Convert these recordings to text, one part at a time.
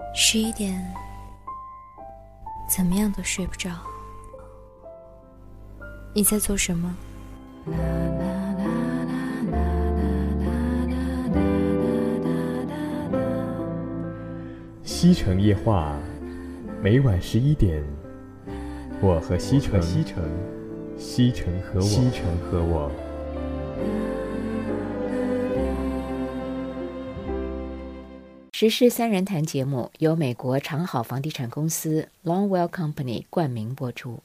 11点，怎么样都睡不着。你在做什么？ 西城夜话，每晚11点，我和西城，西城和我。 时事三人谈节目由美国长好房地产公司 Longwell Company 冠名播出。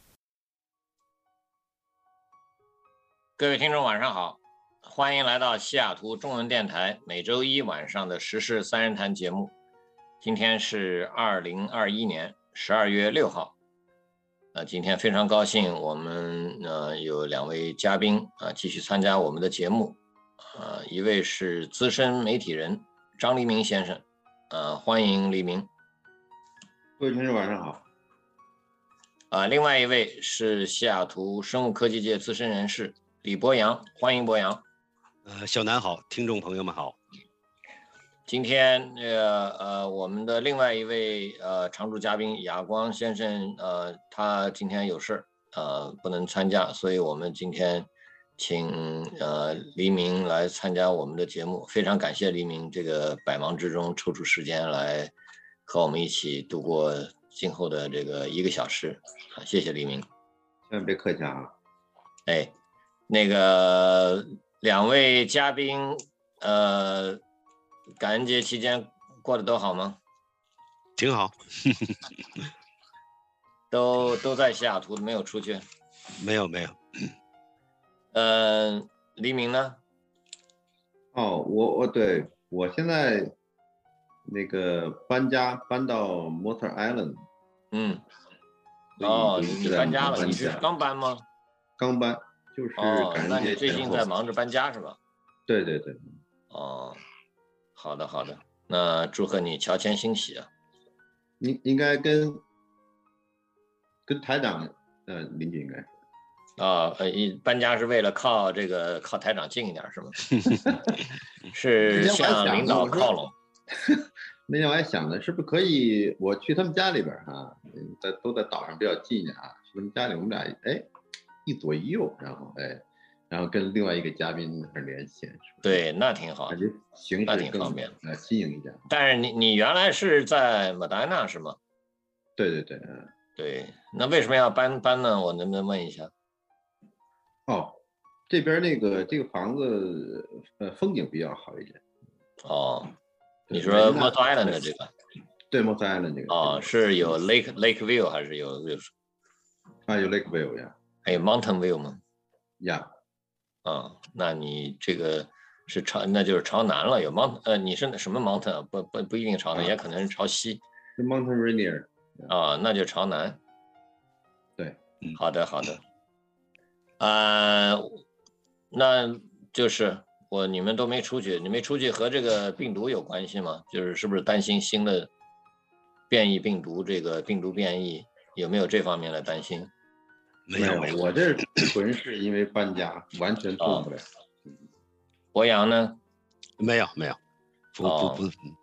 各位听众晚上好，欢迎来到西雅图中文电台每周一晚上的时事三人谈节目。今天是2021年12月6号。今天非常高兴我们有两位嘉宾继续参加我们的节目。一位是资深媒体人张黎明先生。欢迎黎明。 各位听众晚上好。 另外一位是西雅图生物科技界资深人士李博洋，欢迎博洋。 小南好，听众朋友们好。 今天我们的另外一位常驻嘉宾亚光先生，他今天有事不能参加，所以我们今天请黎明来参加我们的节目。非常感谢黎明这个百忙之中抽出时间来和我们一起度过今后的这个1个小时，谢谢黎明。 千万别客气啊。 那个两位嘉宾感恩节期间过得都好吗？ 挺好。 都在西雅图，没有出去？ 没有。 黎明呢？ 我现在那个搬到 Motor Island。 你搬家了？你是刚搬吗？ 刚搬，就是感恩节前后。 那你最近在忙着搬家是吧？ 对。 好的，那祝贺你乔迁新喜啊！ 应该跟台长邻居应该搬家是为了靠台长近一点是吗？是向领导靠拢。 那天我还想呢，是不是可以我去他们家里边都在岛上比较近啊，去他们家里我们俩一左一右，然后跟另外一个嘉宾连线。 对，那挺好，那挺方便， 新颖一点。 但是你原来是在马达纳是吗？ 对。 对，那为什么要搬呢？我能不能问一下？ 这边这个房子风景比较好一点。 你说 Motor Island 的这个？ 对 ，Motor Island 这个。 是有 Lake View 还是有？ 有 Lake View 呀。 还有 Mountain View 吗？ 呀。 那你这个是那就是朝南了。有你是什么 mountain？ 不一定朝南，也可能是朝西。 是 Mountain Rainier。 那就朝南。 对。 好的。那就是你们都没出去，你没出去和这个病毒有关系吗？是不是担心新的变异病毒，这个病毒变异有没有这方面的担心？ 没有，我这纯是因为搬家，完全动不了。 博洋呢？ 没有。不。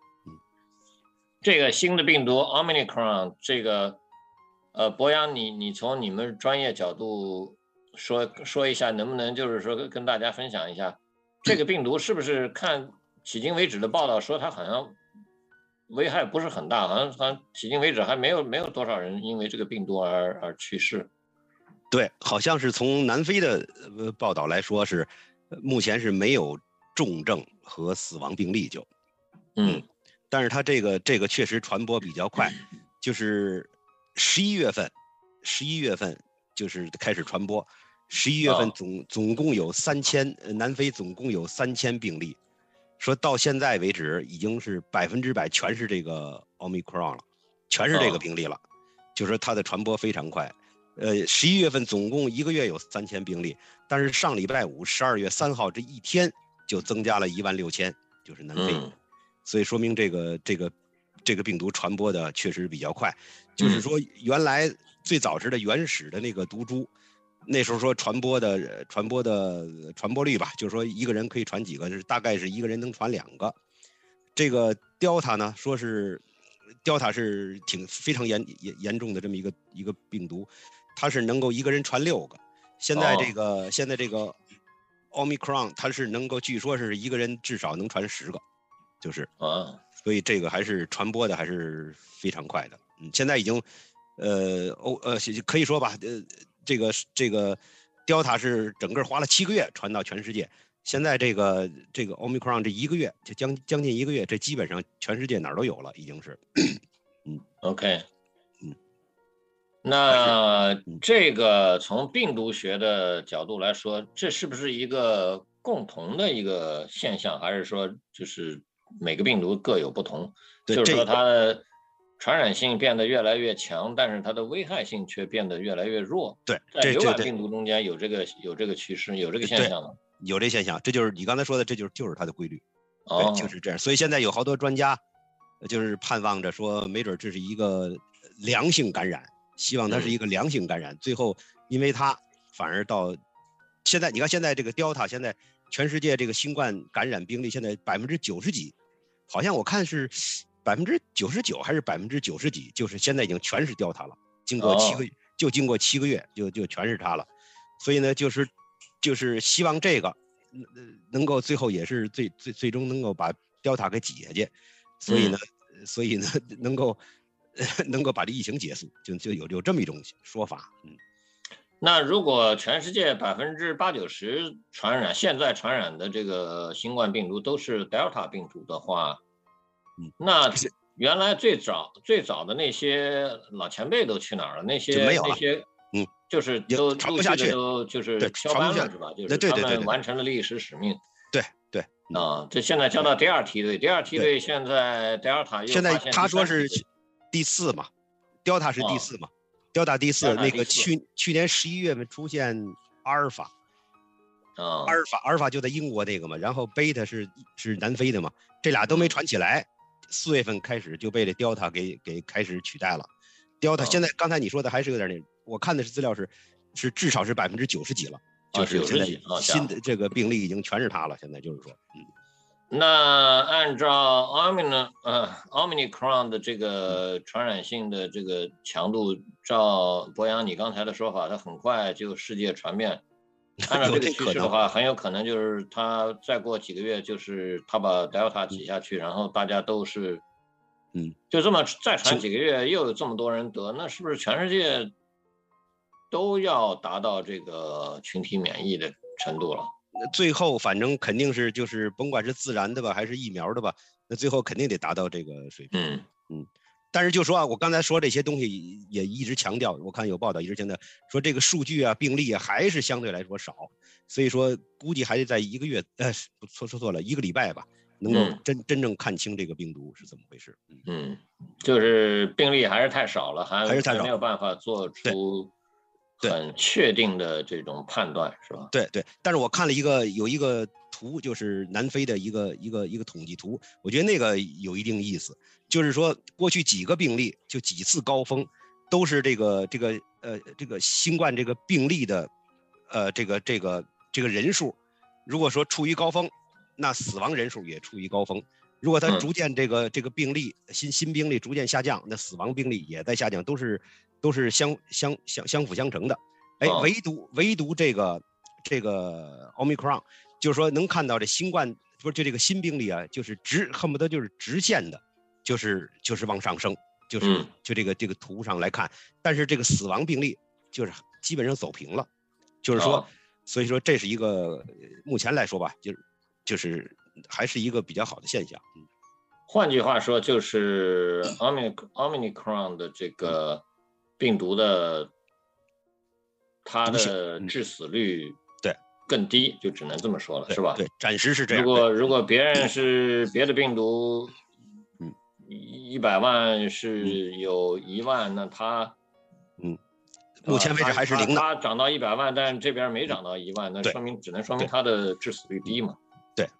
这个新的病毒 Omicron 这个博洋，你从你们专业角度说一下，能不能就是说跟大家分享一下，这个病毒是不是看迄今为止的报道说它好像危害不是很大，好像迄今为止还没有多少人因为这个病毒而去世。 对，好像是从南非的报道来说是目前是没有重症和死亡病例但是它这个确实传播比较快，就是11月份就是开始传播，11月份总共有南非总共有3000病例，说到现在为止已经是100%全是这个 Omicron 了，全是这个病例了，就是说它的传播非常快。11月份总共1个月有3000病例，但是上礼拜五12月3号这一天就增加了16000，就是南非。所以说明这个病毒传播的确实比较快。就是说原来最早的原始的那个毒株，那时候说传播率吧，就是说一个人可以传几个，大概是一个人能传2个。这个 Delta 呢，说是 Delta 是非常严重的这么一个病毒，它是能够一个人传6个。现在这个 Omicron 它是能够据说是一个人至少能传10个，就是所以这个还是传播的还是非常快的。现在已经可以说吧，这个 Delta 是整个花了7个月传到全世界。现在这个 Omicron 这1个月就将近1个月，这基本上全世界哪儿都有了，已经是。 OK， 那这个从病毒学的角度来说，这是不是一个共同的一个现象，还是说就是每个病毒各有不同？就是说它的传染性变得越来越强，但是它的危害性却变得越来越弱。 对， 在流感病毒中间有这个趋势，有这个现象吗？ 有这现象，这就是你刚才说的，这就是它的规律。对，就是这样。所以现在有好多专家就是盼望着说，没准这是一个良性感染，希望它是一个良性感染。最后，因为它反而到现在，你看现在这个 Delta， 现在全世界这个新冠感染病例现在90%几，好像我看是99%还是90%几，就是现在已经全是 Delta 了。经过7个月，经过7个月就全是它了。所以呢，就是希望这个能够最后也是最终能够把 Delta 给挤下去，所以呢能够把这疫情结束，就有这么一种说法。 那如果全世界80%-90%现在传染的这个新冠病毒都是 Delta 病毒的话，那原来最早的那些老前辈都去哪儿了？那些就是都传不下去， 就是交班了是吧？就是他们完成了历史使命。 对这现在交到第2梯队，第2梯队现在 Delta 现在他说是第4嘛 ，Delta 是第4嘛，Delta 第4，那个去年11月份出现阿尔法，阿尔法就在英国那个嘛，然后贝塔是南非的嘛，这俩都没传起来，4月份开始就被这 Delta 给开始取代了。Delta 现在刚才你说的还是有点我看的是资料是至少是90%几了，就是现在新的这个病例已经全是它了。现在就是说， 那按照 Omicron 的这个传染性的这个强度，照博洋你刚才的说法，它很快就世界传遍。按照这个趋势的话，很有可能就是它再过几个月，就是它把 Delta 挤下去，然后大家都是。就这么再传几个月，又有这么多人得，那是不是全世界都要达到这个群体免疫的程度了？ 最后反正肯定是就是甭管是自然的吧，还是疫苗的吧，那最后肯定得达到这个水平。但是就说我刚才说这些东西也一直强调，我看有报道一直强调说这个数据啊、病例啊还是相对来说少，所以说估计还得在1个月，说错了，1个礼拜吧。能够真正看清这个病毒是怎么回事。 就是病例还是太少了，还是太少， 没有办法做出很确定的这种判断，是吧？ 对。但是我看了有一个图，就是南非的一个统计图，我觉得那个有一定意思，就是说过去几个病例就几次高峰都是这个新冠这个病例的这个人数，如果说处于高峰。那死亡人数也处于高峰，如果它逐渐这个病例新病例逐渐下降，那死亡病例也在下降，都是相辅相成的。唯独这个 Omicron， 就是说能看到这新冠不是就这个新病例啊，就是恨不得就是直线的，就是往上升，就这个图上来看，但是这个死亡病例就是基本上走平了，就是说，所以说这是一个目前来说吧，就是还是一个比较好的现象。 换句话说，就是 Omicron 的这个病毒的它的致死率更低，就只能这么说了，是吧？ 对，暂时是这样。 如果别的病毒，100万是有1万，那它目前为止还是0的。 它涨到100万，但这边没涨到1万，那只能说明它的致死率低嘛。 对，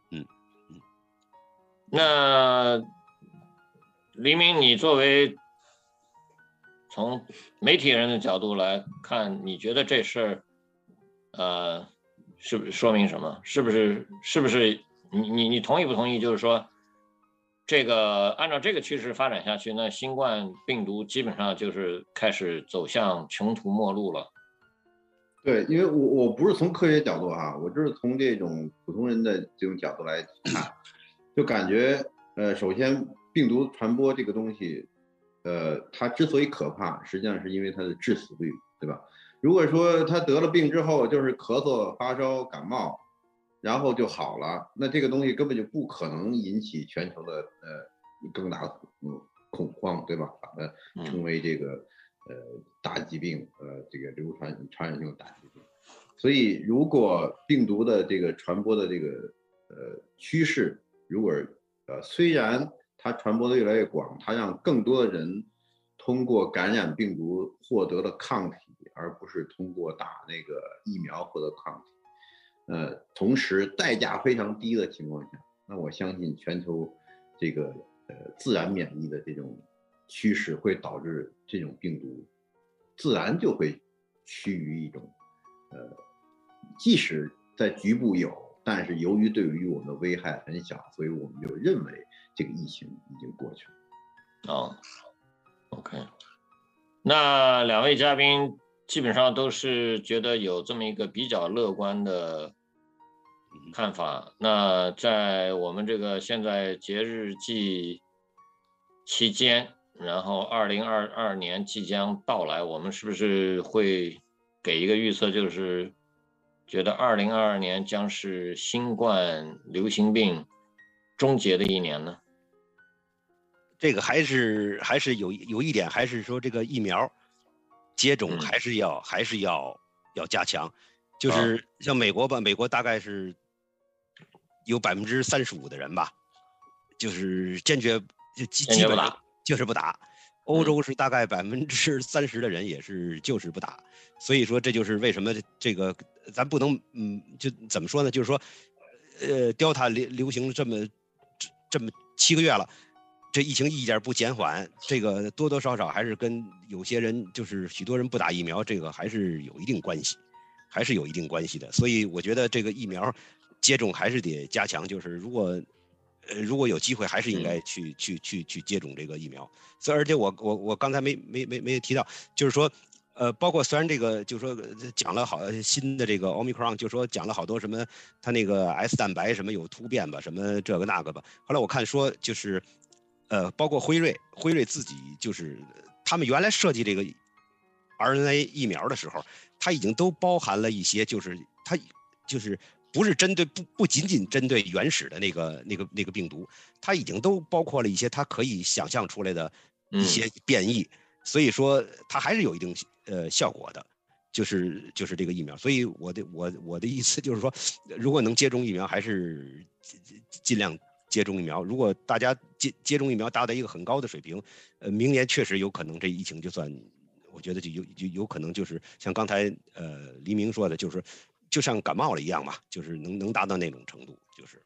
那黎明，你作为从媒体人的角度来看，你觉得这事儿，是不是说明什么？是不是你同意不同意？就是说， 这个按照这个趋势发展下去，那新冠病毒基本上就是开始走向穷途末路了。 对，因为我不是从科学角度哈，我就是从这种普通人的这种角度来看，就感觉首先病毒传播这个东西，它之所以可怕，实际上是因为它的致死率，对吧？如果说他得了病之后就是咳嗽、发烧、感冒，然后就好了，那这个东西根本就不可能引起全球的更大的恐慌，对吧？把它称为这个大疾病，这个传染性大疾病。所以，如果病毒的这个传播的这个趋势，如果虽然它传播的越来越广，它让更多的人通过感染病毒获得了抗体，而不是通过打那个疫苗获得抗体。同时代价非常低的情况下，那我相信全球这个自然免疫的这种趋势会导致这种病毒自然就会趋于一种即使在局部有，但是由于对于我们的危害很小，所以我们就认为这个疫情已经过去了。 OK， 那两位嘉宾基本上都是觉得有这么一个比较乐观的看法。那在我们这个现在节日季期间，然后2022年即将到来，我们是不是会给一个预测，就是觉得2022年将是新冠流行病终结的一年呢？ 这个还是有一点，还是说这个疫苗接种还是要加强，就是像美国吧，美国大概是有35%的人吧，就是坚决基本上就是不打。欧洲是大概30%的人也是就是不打，所以说这就是为什么这个咱不能就怎么说呢？就是说，Delta 流行了这么7个月了。这疫情一点不减缓，这个多多少少还是跟有些人就是许多人不打疫苗，这个还是有一定关系，的。所以我觉得这个疫苗接种还是得加强，就是如果有机会，还是应该去接种这个疫苗。所以而且我刚才没提到，就是说包括虽然这个就是说讲了好新的这个 Omicron， 就是说讲了好多什么它那个 S 蛋白什么有突变吧，什么这个那个吧。后来我看说就是包括辉瑞自己就是他们原来设计这个 RNA 疫苗的时候，它已经都包含了一些，就是它就是不是针对不仅仅针对原始的那个病毒，它已经都包括了一些它可以想象出来的一些变异，所以说它还是有一定效果的，就是这个疫苗。所以我的意思就是说，如果能接种疫苗，还是尽量接种疫苗。如果大家接种疫苗达到一个很高的水平，明年确实有可能这疫情就算，我觉得就有可能就是像刚才黎明说的，就是就像感冒了一样嘛，就是能达到那种程度，就是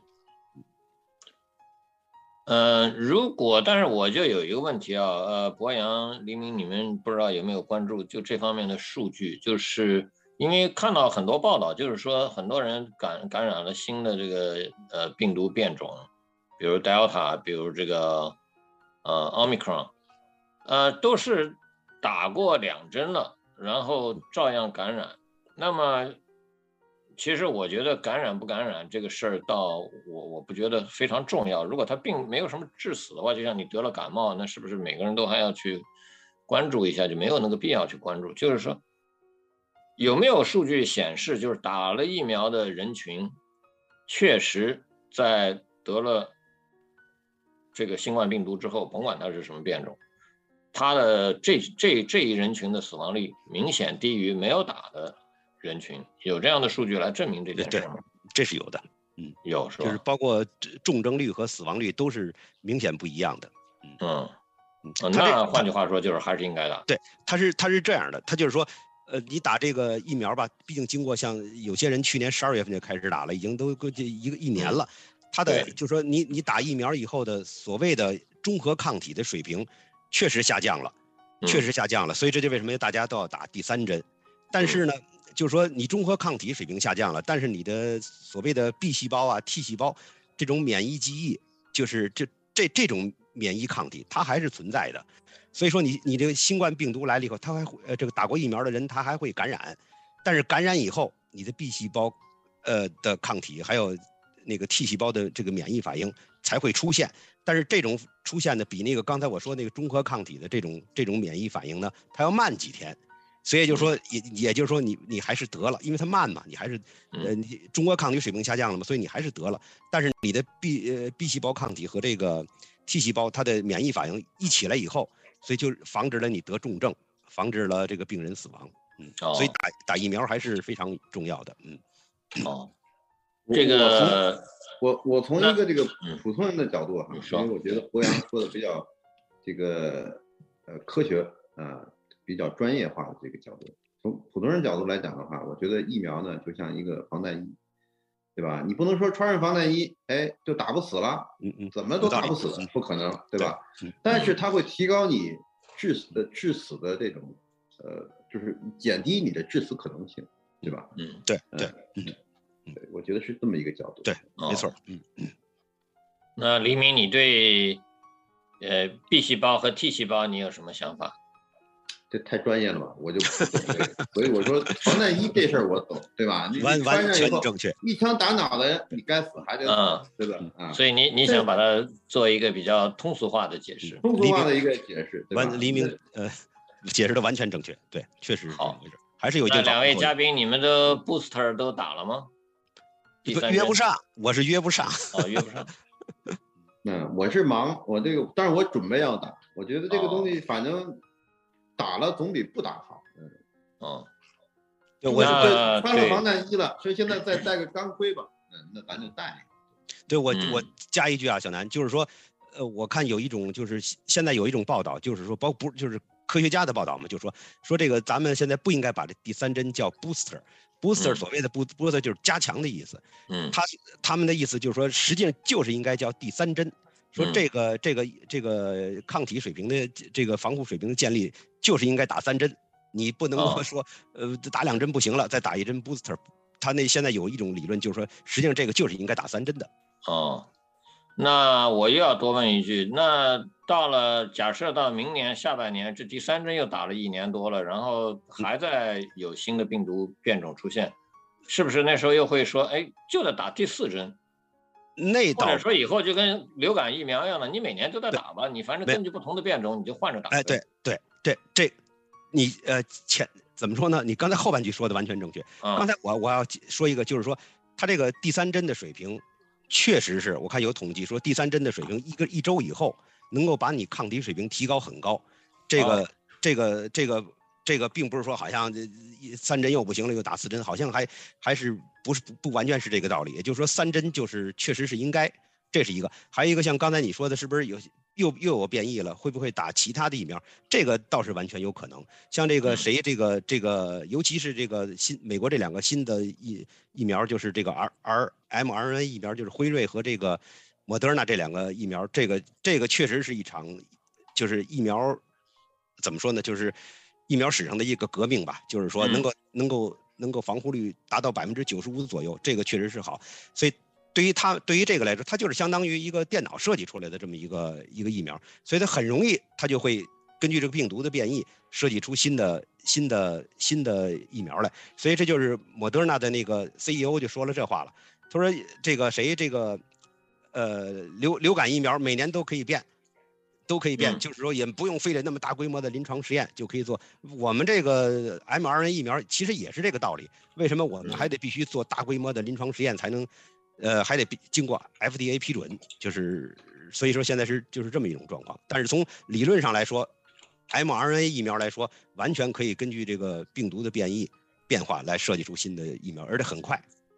但是我就有一个问题啊，博洋、黎明，你们不知道有没有关注就这方面的数据？就是因为看到很多报道，就是说很多人感染了新的这个病毒变种，比如 Delta， 比如这个Omicron， 都是打过2针了，然后照样感染。那么其实我觉得感染不感染这个事儿，我不觉得非常重要。如果它并没有什么致死的话，就像你得了感冒，那是不是每个人都还要去关注一下？就没有那个必要去关注。就是说，有没有数据显示，就是打了疫苗的人群，确实在得了这个新冠病毒之后，甭管它是什么变种，它的这一人群的死亡率明显低于没有打的人群，有这样的数据来证明这件事吗？ 这是有的， 有是吧？ 就是包括重症率和死亡率都是明显不一样的， 那换句话说就是还是应该打。 对，他是这样的，他就是说，你打这个疫苗吧，毕竟经过像有些人去年12月份就开始打了，已经都一年了，他的就是说你打疫苗以后的所谓的中和抗体的水平确实下降了，所以这就为什么大家都要打第3针，但是呢。就是说，你中和抗体水平下降了，但是你的所谓的 B 细胞啊、T 细胞这种免疫记忆，就是这种免疫抗体它还是存在的。所以说你这个新冠病毒来了以后，它还会这个打过疫苗的人他还会感染，但是感染以后你的 B 细胞的抗体还有那个 T 细胞的这个免疫反应才会出现，但是这种出现的比那个刚才我说那个中和抗体的这种免疫反应呢，它要慢几天。所以就说也就是说你还是得了，因为它慢嘛，你还是你中和抗体水平下降了嘛，所以你还是得了，但是你的 B 细胞抗体和这个 T 细胞它的免疫反应一起来以后，所以就防止了你得重症，防止了这个病人死亡。所以打疫苗还是非常重要的。 这个我从一个这个普通人的角度哈，因为我觉得博洋说的比较这个科学比较专业化的这个角度，从普通人角度来讲的话，我觉得疫苗呢就像一个防弹衣，对吧？你不能说穿上防弹衣，哎，就打不死了，怎么都打不死，不可能，对吧？但是它会提高你致死的这种就是减低你的致死可能性，对吧？ 对， 我觉得是这么一个角度。 对，没错。 那黎明，你对B 细胞和 T 细胞你有什么想法？ 这太专业了吧，我就不懂这个，所以我说防弹衣这事儿我懂，对吧？你完全正确， 一枪打脑袋，你该死还得死，对吧？ 所以你想把它做一个比较通俗化的解释， 通俗化的一个解释，对吧？ 黎明解释的完全正确，对，确实好， 还是有一定。 那两位嘉宾，你们的 booster 都打了吗？ 约不上，我是约不上。 约不上。 我是忙，我这个，但是我准备要打，我觉得这个东西反正打了总比不打好。 我穿了防弹衣了，所以现在再戴个钢盔吧。那咱就戴。 对，我加一句啊，小南，就是说，我看有一种就是现在有一种报道，就是说不就是科学家的报道嘛，就说这个咱们现在不应该把这第3针叫 booster。booster 所谓的 booster 就是加强的意思，他们的意思就是说，实际上就是应该叫第3针，说这个抗体水平的这个防护水平的建立就是应该打3针，你不能够说打2针不行了，再打1针 booster。他那现在有一种理论就是说，实际上这个就是应该打3针的。 那我又要多问一句，那假设到明年下半年，这第3针又打了1年多了，然后还在有新的病毒变种出现，是不是那时候又会说，哎，就得打第4针？或者说以后就跟流感疫苗一样的，你每年都在打吧，你反正根据不同的变种，你就换着打。 对，这你怎么说呢？你刚才后半句说的完全正确。刚才我要说一个，就是说他这个第3针的水平。确实是我看有统计说，第3针的水平一周以后能够把你抗体水平提高很高。这个并不是说好像3针又不行了又打4针，好像还是不完全是这个道理。也就是说3针就是确实是应该，这是一个。还有一个像刚才你说的，是不是又有变异了？会不会打其他的疫苗？这个倒是完全有可能。像这个这个，尤其是这个美国这2个新的疫苗，就是这个mRNA 疫苗，就是辉瑞和这个莫德纳这2个疫苗，这个确实是一场就是疫苗怎么说呢？就是疫苗史上的一个革命吧。就是说能够防护率达到95%左右，这个确实是好。所以对于这个来说，它就是相当于一个电脑设计出来的这么一个疫苗，所以它很容易，它就会根据这个病毒的变异设计出新的疫苗来。所以这就是莫德纳的那个 CEO 就说了这话了，他说这个流感疫苗每年都可以变，就是说也不用非得那么大规模的临床实验就可以做。我们这个 mRNA 疫苗其实也是这个道理，为什么我们还得必须做大规模的临床实验才能还得经过 FDA 批准，就是所以说现在就是这么一种状况。但是从理论上来说 mRNA 疫苗来说，完全可以根据这个病毒的变化来设计出新的疫苗，而且很快。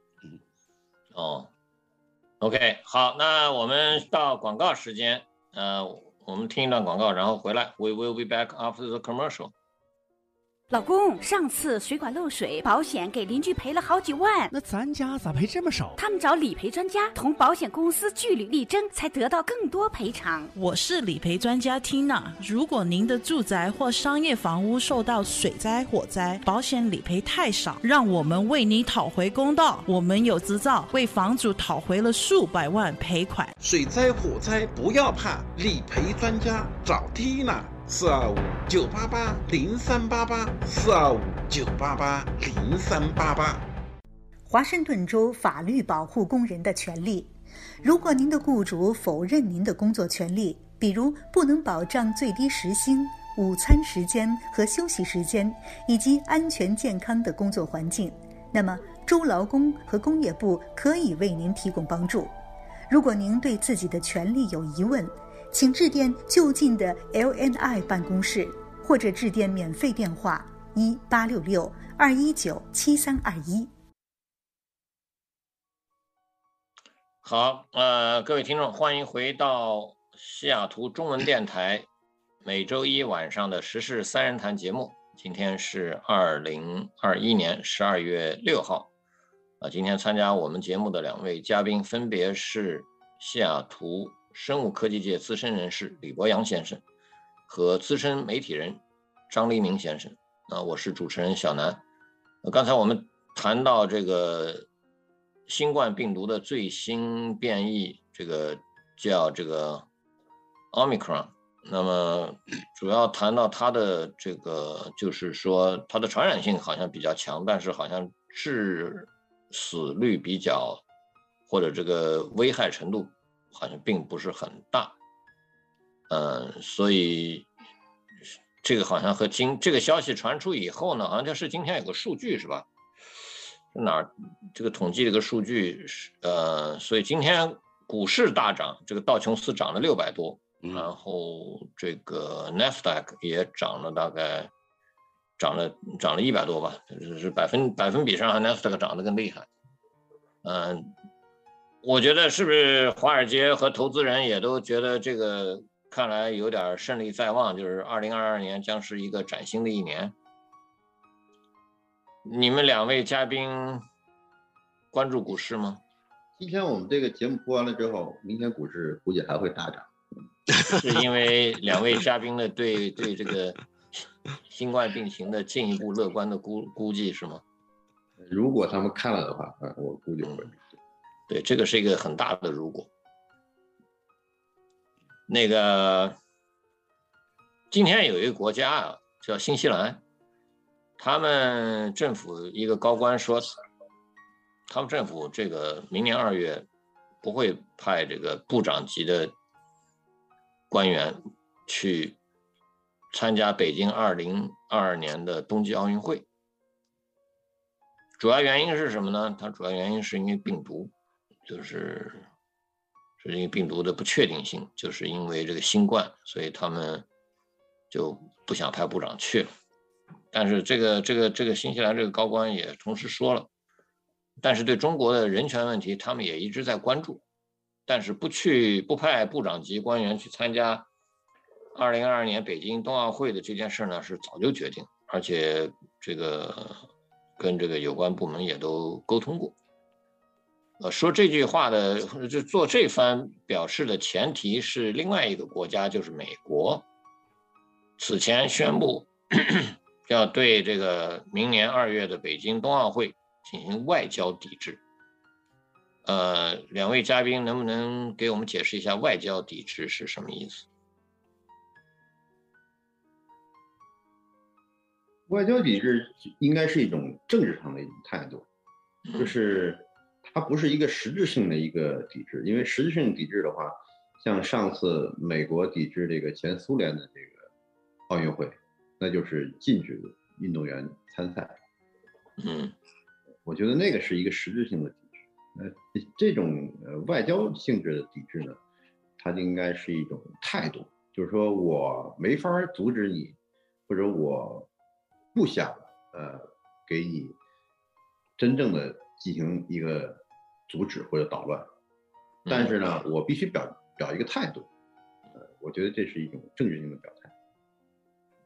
OK， 好，那我们到广告时间，我们听一段广告，然后回来 We will be back after the commercial。 老公，上次水管漏水，保险给邻居赔了好几万， 那咱家咋赔这么少？ 他们找理赔专家同保险公司据理力争，才得到更多赔偿。 我是理赔专家 Tina， 如果您的住宅或商业房屋受到水灾、火灾，保险理赔太少，让我们为你讨回公道。我们有执照，为房主讨回了数百万赔款。 水灾火灾不要怕，理赔专家找 Tina，425-9888，425-988-0388。 华盛顿州法律保护工人的权利。如果您的雇主否认您的工作权利，比如不能保障最低时薪、午餐时间和休息时间，以及安全健康的工作环境，那么州劳工和工业部可以为您提供帮助。如果您对自己的权利有疑问，请致电就近的 LNI 办公室，或者致电免费电话1866-219-7321。 好，各位听众，欢迎回到西雅图中文电台每周一晚上的时事三人谈节目。今天是2021年12月6号。今天参加我们节目的两位嘉宾分别是西雅图生物科技界资深人士李博洋先生和资深媒体人张黎明先生。我是主持人小南。刚才我们谈到这个新冠病毒的最新变异，这个叫这个 Omicron。那么主要谈到它的这个，就是说它的传染性好像比较强，但是好像致死率比较，或者这个危害程度好像并不是很大。所以这个好像和这个消息传出以后呢，好像就是今天有个数据是吧？哪儿这个统计这个数据所以今天股市大涨，这个道琼斯涨了600多，然后这个 NASDAQ 也涨了，大概涨了100多吧，就是百分比上 NASDAQ 涨得更厉害。我觉得是不是华尔街和投资人也都觉得这个看来有点胜利在望，就是2022年将是一个崭新的一年。你们两位嘉宾关注股市吗？ 今天我们这个节目播完了之后，明天股市估计还会大涨。 是因为两位嘉宾的对这个新冠病情的进一步乐观的估计是吗？ 如果他们看了的话，我估计会。 对，这个是一个很大的如果。那个今天有一个国家啊，叫新西兰。他们政府一个高官说，他们政府这个明年2月不会派这个部长级的官员去参加北京2022年的冬季奥运会。主要原因是什么呢？它主要原因是因为病毒，是因为病毒的不确定性，就是因为这个新冠，所以他们就不想派部长去了。但是这个新西兰这个高官也同时说了，但是对中国的人权问题他们也一直在关注，但是不派部长级官员去参加2022年北京冬奥会的这件事呢，是早就决定，而且这个跟这个有关部门也都沟通过。说这句话的，就做这番表示的前提是另外一个国家，就是美国，此前宣布要对这个明年2月的北京冬奥会进行外交抵制。两位嘉宾能不能给我们解释一下外交抵制是什么意思？ 外交抵制应该是一种政治上的一种态度，就是它不是一个实质性的一个抵制，因为实质性抵制的话，像上次美国抵制这个前苏联的这个奥运会，那就是禁止运动员参赛。我觉得那个是一个实质性的抵制。这种外交性质的抵制呢，它就应该是一种态度，就是说我没法阻止你，或者我不想给你真正的进行一个阻止或者捣乱，但是呢，我必须表一个态度。我觉得这是一种政治性的表态。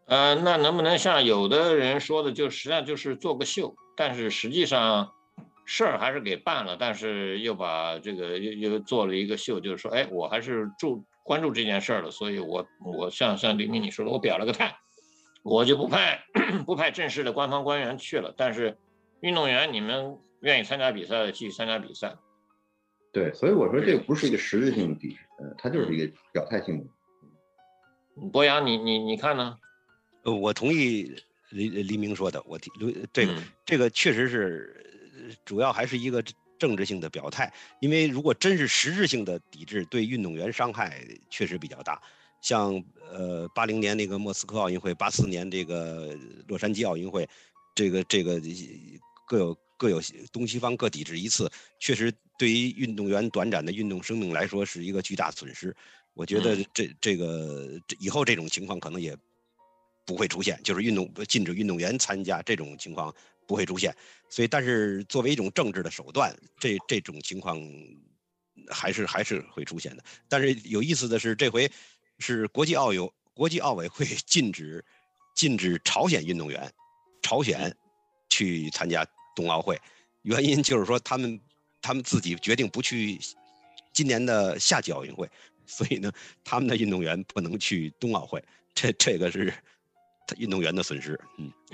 那能不能像有的人说的，就实际上就是做个秀，但是实际上事儿还是给办了，但是又把这个又做了一个秀，就是说，哎，我还是关注这件事儿了，所以我像黎明你说的，我表了个态，我就不派正式的官方官员去了，但是运动员你们愿意参加比赛的继续参加比赛。 对，所以我说这个不是一个实质性的抵制，它就是一个表态性的。 博洋，你看呢？ 我同意黎明说的，这个确实是主要还是一个政治性的表态，因为如果真是实质性的抵制，对运动员伤害确实比较大。像80年那个莫斯科奥运会，84年这个洛杉矶奥运会，这个各有东西方各抵制一次，确实对于运动员短暂的运动生命来说是一个巨大损失。我觉得这个以后这种情况可能也不会出现，就是禁止运动员参加这种情况不会出现。所以，但是作为一种政治的手段，这种情况还是会出现的。但是有意思的是，这回是国际奥委会禁止朝鲜运动员去参加冬奥会，原因就是说他们自己决定不去今年的夏季奥运会，所以呢，他们的运动员不能去冬奥会，这个是运动员的损失。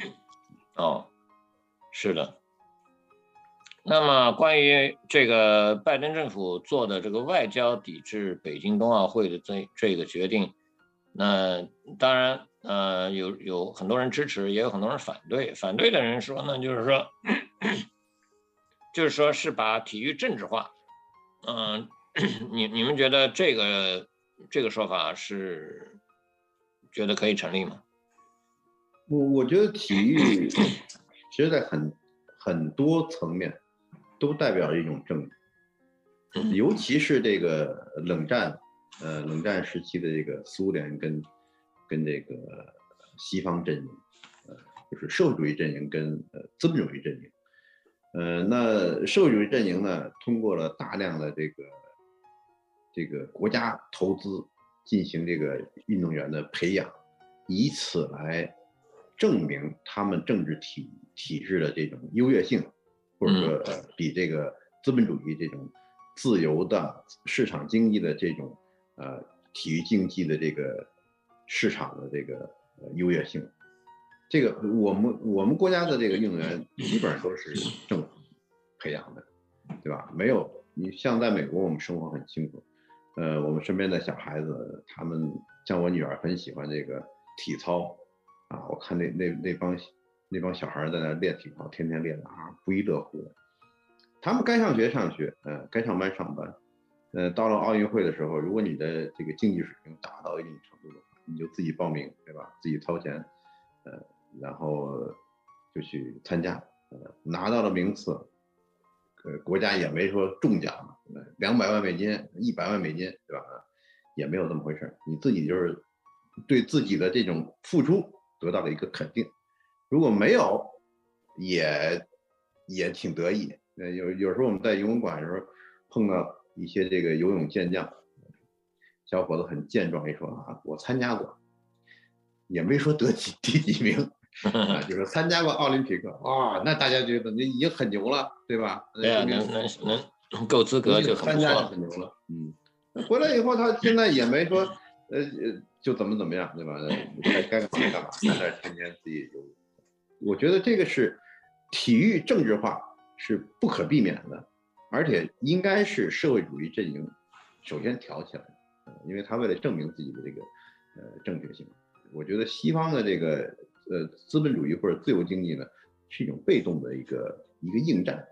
是的。那么关于这个拜登政府做的这个外交抵制北京冬奥会的这个决定，那当然有很多人支持，也有很多人反对。反对的人说呢，就是说是把体育政治化。你们觉得这个说法是觉得可以成立吗？ 我觉得体育其实在很多层面都代表一种政治，尤其是这个冷战时期的这个苏联跟这个西方阵营，就是社会主义阵营跟资本主义阵营。那社会主义阵营呢，通过了大量的这个国家投资进行这个运动员的培养，以此来证明他们政治体制的这种优越性，或者说比这个资本主义这种自由的市场经济的这种体育竞技的这个市场的这个优越性。这个我们国家的这个运动员基本上都是政府培养的，对吧？没有你像在美国，我们生活很清楚，我们身边的小孩子，他们像我女儿很喜欢这个体操啊，我看那帮小孩在那练体操，天天练的不亦乐乎的。他们该上学上学，该上班上班，到了奥运会的时候，如果你的这个竞技水平达到一定程度的话，你就自己报名，对吧？自己掏钱，然后就去参加，拿到了名次，国家也没说中奖，200万美金、100万美金，对吧？也没有这么回事，你自己就是对自己的这种付出得到了一个肯定。如果没有，也挺得意。有时候我们在游泳馆的时候碰到一些这个游泳健将，小伙子很健壮，一说我参加过，也没说得第几名。就是参加过奥林匹克，那大家觉得你已经很牛了，对吧？ 对啊，能够资格就很不错了， 很牛了。回来以后他现在也没说，就怎么样，对吧？该干嘛干嘛，在那天天自己游。我觉得这个是体育政治化是不可避免的，而且应该是社会主义阵营首先挑起来的，因为他为了证明自己的这个正确性。我觉得西方的这个资本主义或者自由经济呢，是一种被动的一个应战。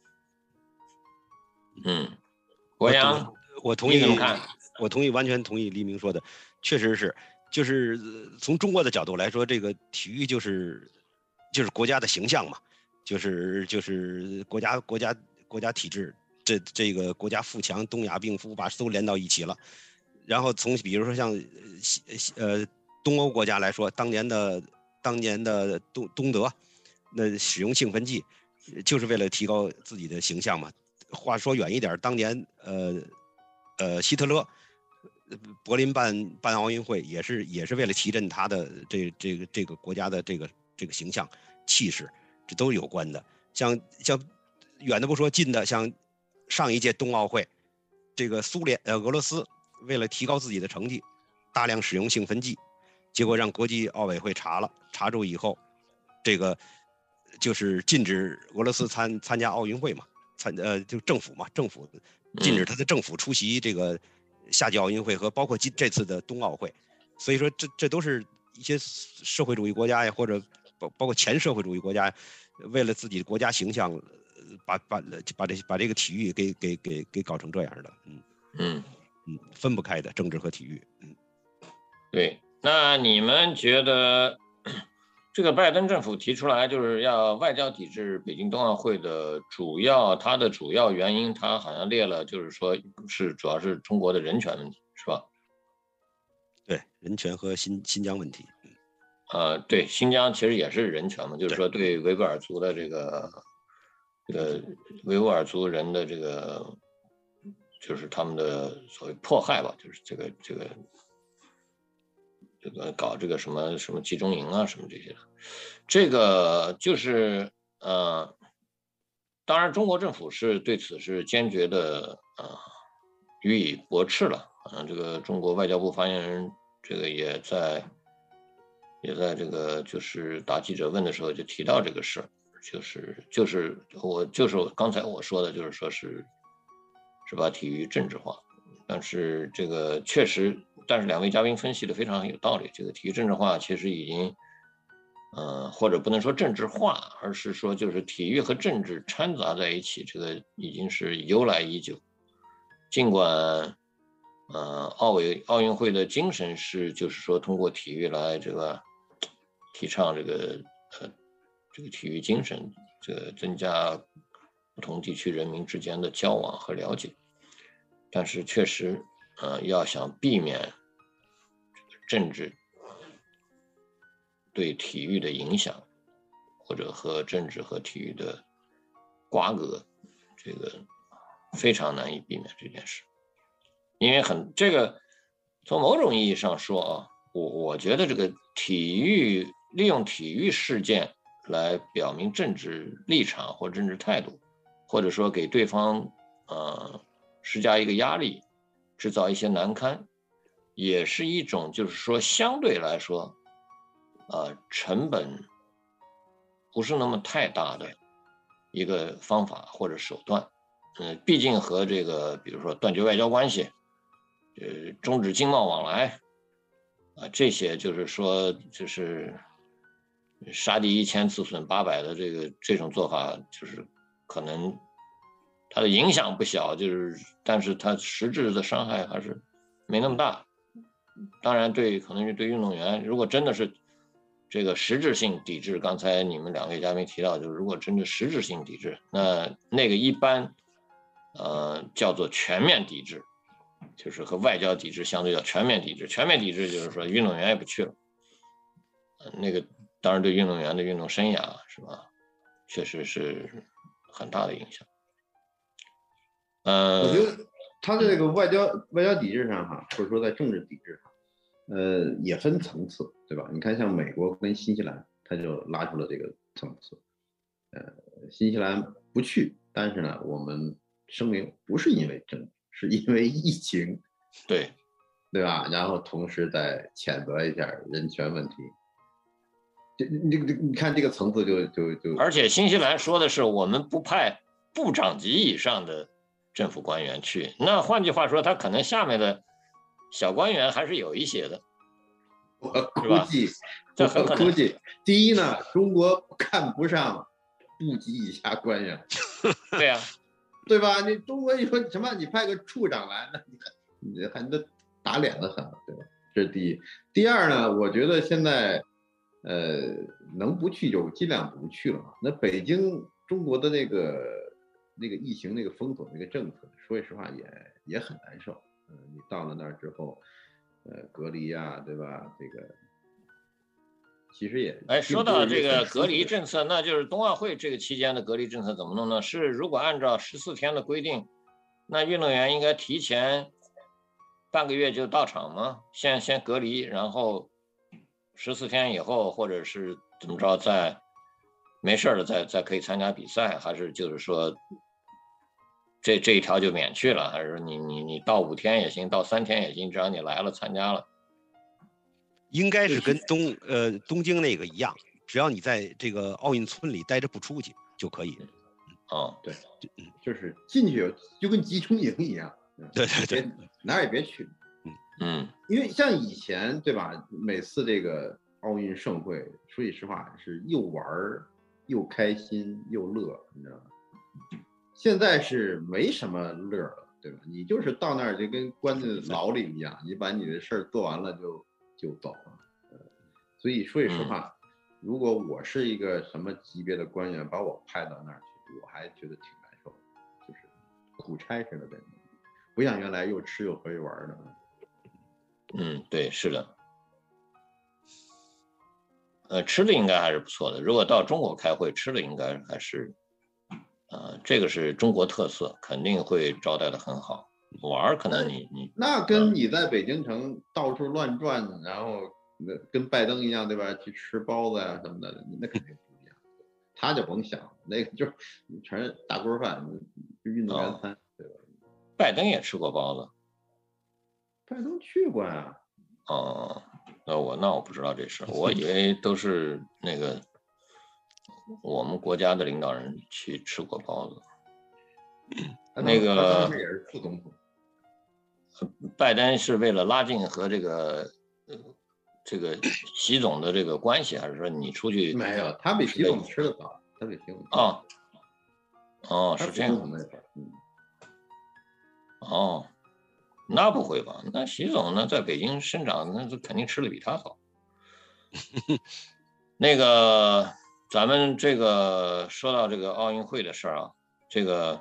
博洋， 我同意，完全同意黎明说的，确实是，就是从中国的角度来说，这个体育就是国家的形象嘛，就是国家体制，这个国家富强，东亚病夫，把都连到一起了。然后比如说像东欧国家来说，当年的东德，那使用兴奋剂，就是为了提高自己的形象嘛。话说远一点，当年希特勒柏林办奥运会也是为了提振他的这个国家的这个形象气势，这都有关的。像远的不说，近的像上一届冬奥会，这个俄罗斯为了提高自己的成绩，大量使用兴奋剂，结果让国际奥委会查住以后，这个就是禁止俄罗斯参加奥运会嘛，就政府禁止他的政府出席这个夏季奥运会和包括这次的冬奥会。所以说这都是一些社会主义国家呀，或者包括前社会主义国家，为了自己的国家形象，把这个体育给搞成这样的。分不开的政治和体育。 对。那你们觉得这个拜登政府提出来就是要外交抵制北京冬奥会的它的主要原因，他好像列了，就是说主要是中国的人权问题，是吧？ 对，人权和新疆问题。 对，新疆其实也是人权嘛，就是说对维吾尔族的这个维吾尔族人的这个就是他们的所谓迫害吧，就是这个搞这个什么集中营啊什么这些的，这个就是当然中国政府是对此是坚决的予以驳斥了。这个中国外交部发言人这个也在这个就是答记者问的时候就提到这个事儿，就是刚才我说的，就是说是把体育政治化。但是这个确实，但是两位嘉宾分析的非常有道理，这个体育政治化其实已经或者不能说政治化，而是说就是体育和政治掺杂在一起，这个已经是由来已久。尽管奥运会的精神是就是说通过体育来这个提倡这个体育精神，这个增加不同地区人民之间的交往和了解。但是确实要想避免这个政治对体育的影响，或者和政治和体育的瓜葛，这个非常难以避免这件事。因为这个从某种意义上说我觉得这个利用体育事件来表明政治立场或政治态度，或者说给对方施加一个压力，制造一些难堪，也是一种就是说相对来说成本不是那么太大的一个方法或者手段。毕竟和这个比如说断绝外交关系，终止经贸往来这些就是说就是杀敌1000自损800的这种做法，就是可能它的影响不小，但是它实质的伤害还是没那么大。当然可能是对运动员，如果真的是这个实质性抵制，刚才你们两位嘉宾提到，就是如果真的实质性抵制，那个一般叫做全面抵制，就是和外交抵制相对叫全面抵制。全面抵制就是说运动员也不去了，那个当然对运动员的运动生涯是吧，确实是很大的影响。 我觉得他的这个外交抵制上或者说在政治抵制上，也分层次，对吧？你看像美国跟新西兰，他就拉出了这个层次。新西兰不去，但是呢，我们声明不是因为政治，是因为疫情，对吧？然后同时再谴责一下人权问题。你看这个层次就， 而且新西兰说的是我们不派部长级以上的政府官员去，那换句话说，他可能下面的小官员还是有一些的。 我估计，第一呢，中国看不上部级以下官员。 对呀， 对吧？你中国你说什么？你派个处长来，那你还得打脸子很，对吧？这是第一。第二呢，我觉得现在能不去就尽量不去了嘛。那北京中国的那个疫情那个封锁那个政策，说实话也很难受。你到了那儿之后，隔离呀，对吧？这个其实也说到这个隔离政策，那就是冬奥会这个期间的隔离政策怎么弄呢？是如果按照14天的规定，那运动员应该提前半个月就到场吗？先隔离，然后14天以后，或者是怎么着，再没事了再可以参加比赛，还是就是说这一条就免去了，还是你到5天也行，到3天也行，只要你来了参加了。 应该是跟东京那个一样，只要你在这个奥运村里待着不出去就可以。 对，就是进去就跟集中营一样。 对， 哪儿也别去。因为像以前对吧，每次这个奥运盛会，说句实话是又玩又开心又乐，你知道吗？现在是没什么乐了，对吧？你就是到那儿就跟关在牢里一样，你把你的事儿做完了就走了。所以说句实话，如果我是一个什么级别的官员，把我派到那儿去，我还觉得挺难受的，就是苦差似的，不像原来又吃又喝又玩的。 对，是的。吃的应该还是不错的。如果到中国开会，吃的应该还是，这个是中国特色，肯定会招待的很好。玩可能你那跟你在北京城到处乱转，然后跟拜登一样，对吧？去吃包子呀什么的，那肯定不一样。他就甭想，那个就是全是大锅饭，运动员餐，对吧？ 拜登也吃过包子。 拜登去过呀。 那我不知道这事，我以为都是那个我们国家的领导人去吃过包子。那个当时也是副总统。 拜登是为了拉近和这个习总的这个关系，还是说你出去？ 没有，他比习总吃的早，他比习总是这样。那不会吧？那习总呢，在北京生长，那就肯定吃的比他早。那个，咱们这个说到这个奥运会的事儿啊，这个，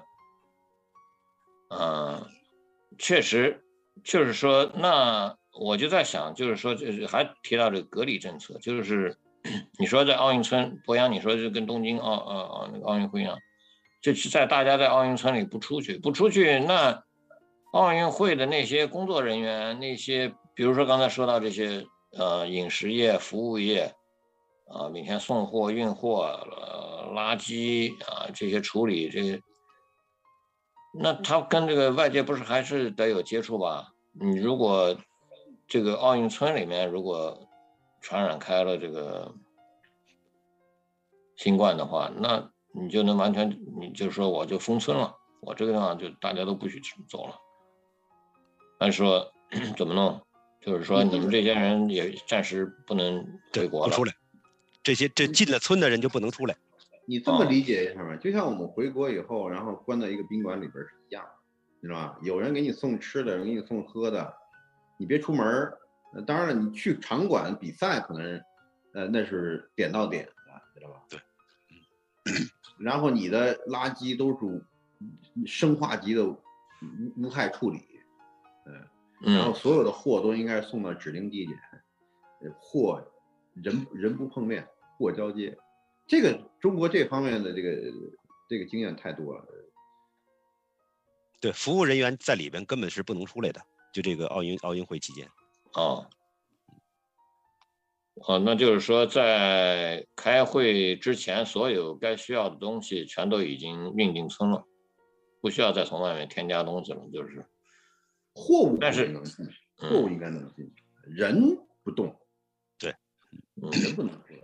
确实就是说，那我就在想，就是说，就是还提到这个隔离政策，就是你说在奥运村，博洋，你说就跟东京那个奥运会一样，就是在大家在奥运村里不出去，那。奥运会的那些工作人员，那些比如说刚才说到这些饮食业、服务业每天送货、运货、垃圾这些处理这些，那他跟这个外界不是还是得有接触吧？你如果这个奥运村里面如果传染开了这个新冠的话，那你就能完全，你就说我就封村了，我这个地方就大家都不许走了。还是说怎么弄？就是说你们这些人也暂时不能回国了， 不出来。这进了村的人就不能出来。 你这么理解一下吧，就像我们回国以后，然后关到一个宾馆里边是一样的，你知道吧？有人给你送吃的，有人给你送喝的，你别出门。当然了，你去场馆比赛可能，那是点到点的，知道吧？ 对。 然后你的垃圾都是生化级的无害处理。然后所有的货都应该是送到指定地点，货人不碰面，货交接。这个中国这方面的这个经验太多了。 对，服务人员在里边根本是不能出来的，就这个奥运会期间。 那就是说在开会之前，所有该需要的东西全都已经运进村了，不需要再从外面添加东西了，就是。 货物但是能进，货物应该能进，人不动。 对， 人不能动。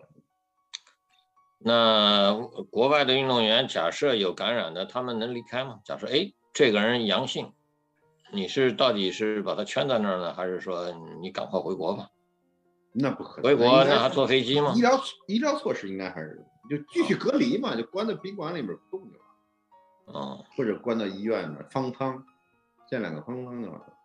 那国外的运动员假设有感染的，他们能离开吗？假设这个人阳性，你是到底是把他圈在那儿呢，还是说你赶快回国吧？ 那不可能。 回国那还坐飞机吗？ 医疗措施应该还是就继续隔离嘛，就关在宾馆里面不动就完。或者关到医院那儿方舱。建2个方舱就完了。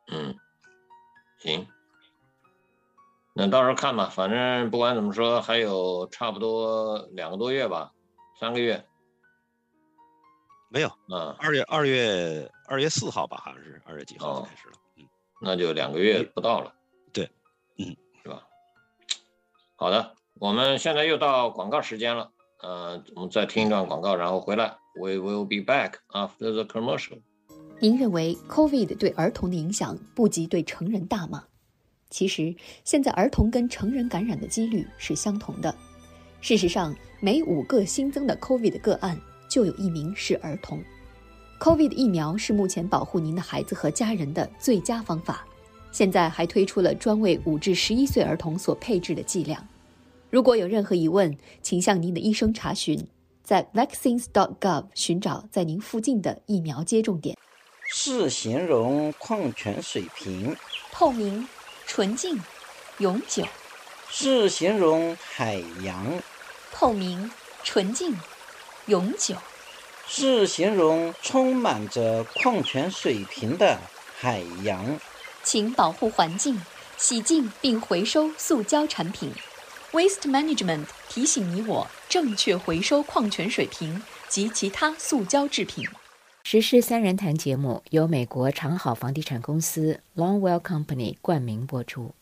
行，那到时候看吧，反正不管怎么说，还有差不多2个多月吧，3个月。 没有，2月4号吧，好像是2月几号开始了。 那就2个月不到了。 对， 是吧？好的，我们现在又到广告时间了。我们再听一段广告，然后回来。We will be back after the commercial. 您认为 COVID 对儿童的影响不及对成人大吗？其实，现在儿童跟成人感染的几率是相同的。事实上，每5个新增的 COVID 个案就有1名是儿童。COVID 疫苗是目前保护您的孩子和家人的最佳方法。现在还推出了专为5至11岁儿童所配置的剂量。如果有任何疑问，请向您的医生查询，在 vaccines.gov 寻找在您附近的疫苗接种点。 是形容矿泉水瓶， 透明、纯净、永久。 是形容海洋， 透明、纯净、永久。 是形容充满着矿泉水瓶的海洋。 请保护环境，洗净并回收塑胶产品。Waste Management 提醒你我正确回收矿泉水瓶及其他塑胶制品。 时事三人谈节目由美国长好房地产公司 Longwell Company 冠名播出。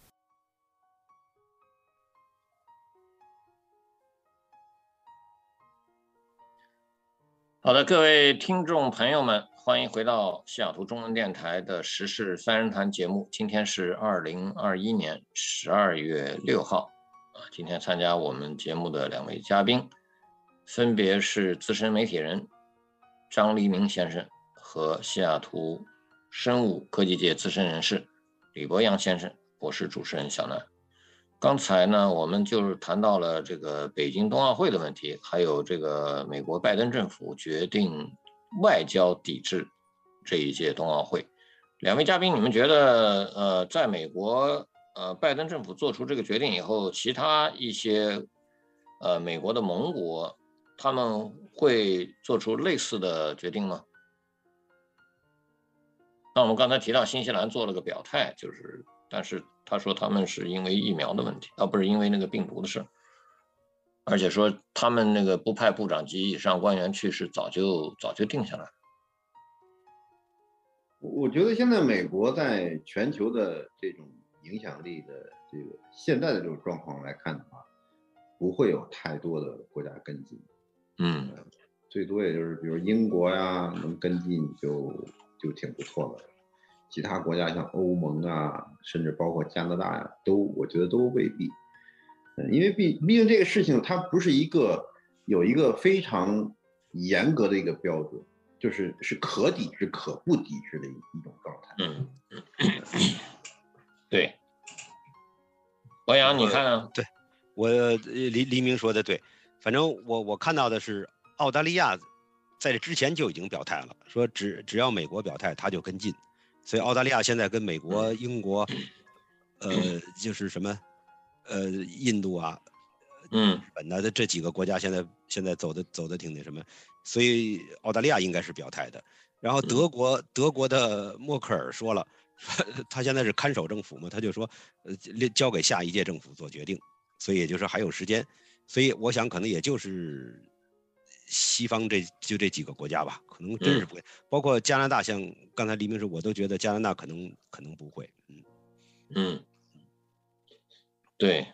好的，各位听众朋友们，欢迎回到西雅图中文电台的时事三人谈节目。今天是2021年12月6号今天参加我们节目的2位嘉宾，分别是资深媒体人张黎明先生和西雅图生物科技界资深人士李博洋先生。我是主持人小南。刚才呢，我们就是谈到了这个北京冬奥会的问题，还有这个美国拜登政府决定外交抵制这一届冬奥会。2位嘉宾，你们觉得在美国拜登政府做出这个决定以后，其他一些美国的盟国他们会做出类似的决定吗？那我们刚才提到新西兰做了个表态，但是他说他们是因为疫苗的问题，而不是因为那个病毒的事，而且说他们那个不派部长级以上官员去是早就定下来了。 我觉得现在美国在全球的这种影响力的这个现在的这种状况来看的话，不会有太多的国家跟进。最多也就是比如英国呀能跟进就挺不错的。其他国家像欧盟啊，甚至包括加拿大呀，我觉得都未必。因为毕竟这个事情它不是有一个非常严格的一个标准，就是可抵制可不抵制的一种状态。 对。博洋，你看呢？ 对，我黎明说的对，反正我看到的是澳大利亚在这之前就已经表态了，说只要美国表态，他就跟进。所以澳大利亚现在跟美国、英国，就是什么，印度啊，日本的这几个国家现在走的挺那什么，所以澳大利亚应该是表态的。然后德国的默克尔说了，他现在是看守政府嘛，他就说，交给下一届政府做决定，所以也就是还有时间。所以我想可能也就是西方这几个国家吧，可能真是不会，包括加拿大，像刚才黎明说，我都觉得加拿大可能不会。 对。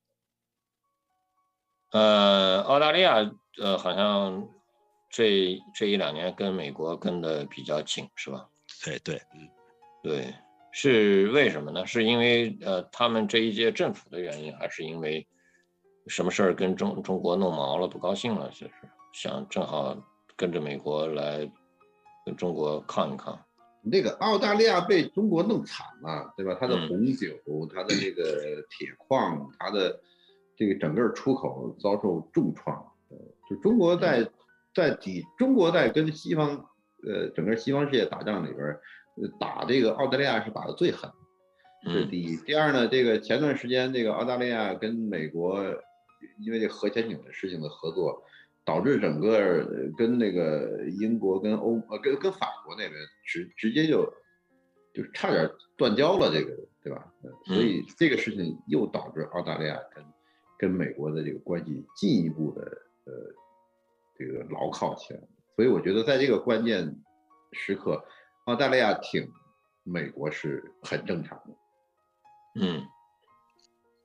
澳大利亚好像这1-2年跟美国跟得比较紧，是吧？ 对。 对，是为什么呢？是因为他们这一届政府的原因，还是因为什么事儿跟中国弄毛了，不高兴了，就是想正好跟着美国来跟中国抗一抗。 那个澳大利亚被中国弄惨了，对吧？它的红酒，它的这个铁矿，它的这个整个出口遭受重创。就中国中国在跟西方整个西方世界打仗里边，打这个澳大利亚是打得最狠，这是第一。第二呢，这个前段时间这个澳大利亚跟美国因为这核潜艇的事情的合作，导致整个跟那个英国跟跟法国那边直接就差点断交了，这个对吧？所以这个事情又导致澳大利亚跟美国的这个关系进一步的这个牢靠起来。所以我觉得在这个关键时刻，澳大利亚挺美国是很正常的。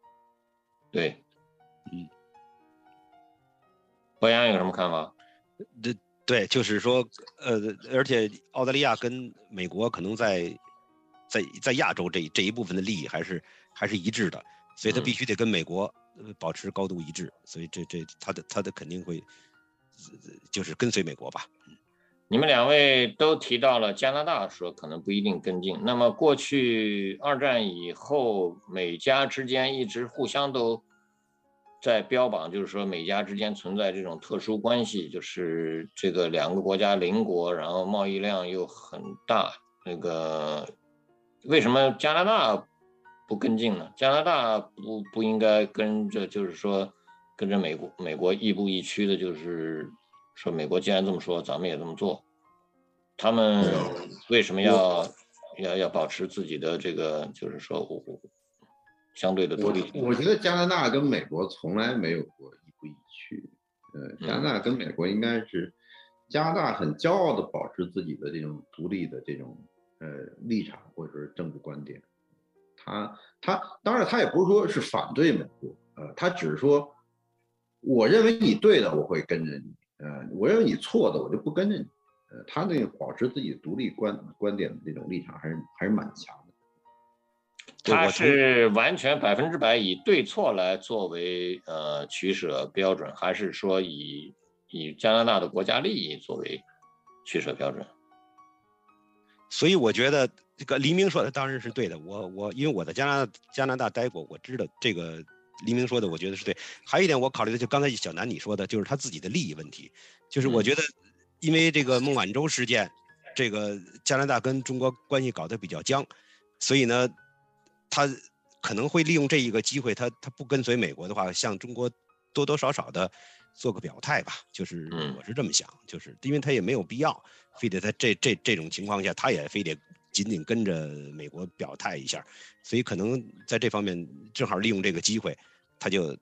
对。博洋有什么看法？ 对，就是说，而且澳大利亚跟美国可能在亚洲这一部分的利益还是一致的，所以他必须得跟美国保持高度一致，所以他的肯定会就是跟随美国吧。 你们两位都提到了加拿大说可能不一定跟进，那么过去二战以后，美加之间一直互相都在标榜，就是说美加之间存在这种特殊关系，就是这个两个国家邻国，然后贸易量又很大，那个为什么加拿大不跟进呢？加拿大不应该跟着，就是说跟着美国亦步亦趋的，就是说美国既然这么说，咱们也这么做。他们为什么要保持自己的这个，就是说相对的独立？ 我觉得加拿大跟美国从来没有过亦步亦趋。加拿大跟美国应该是加拿大很骄傲的保持自己的这种独立的这种立场或者是政治观点。他当然他也不是说是反对美国，他只是说我认为你对的我会跟着你，我认为你错的我就不跟着你。他那个保持自己独立观点的这种立场还是蛮强的。 他是完全100%以对错来作为取舍标准，还是说以加拿大的国家利益作为取舍标准？ 所以我觉得这个黎明说的当然是对的。我因为我在加拿大待过，我知道这个黎明说的，我觉得是对。还有一点我考虑的就刚才小南你说的，就是他自己的利益问题。就是我觉得因为这个孟晚舟事件，这个加拿大跟中国关系搞得比较僵，所以呢他可能会利用这一个机会，他不跟随美国的话，向中国多多少少的做个表态吧。就是我是这么想，就是因为他也没有必要非得在这种情况下，他也非得紧紧跟着美国表态一下，所以可能在这方面正好利用这个机会，他就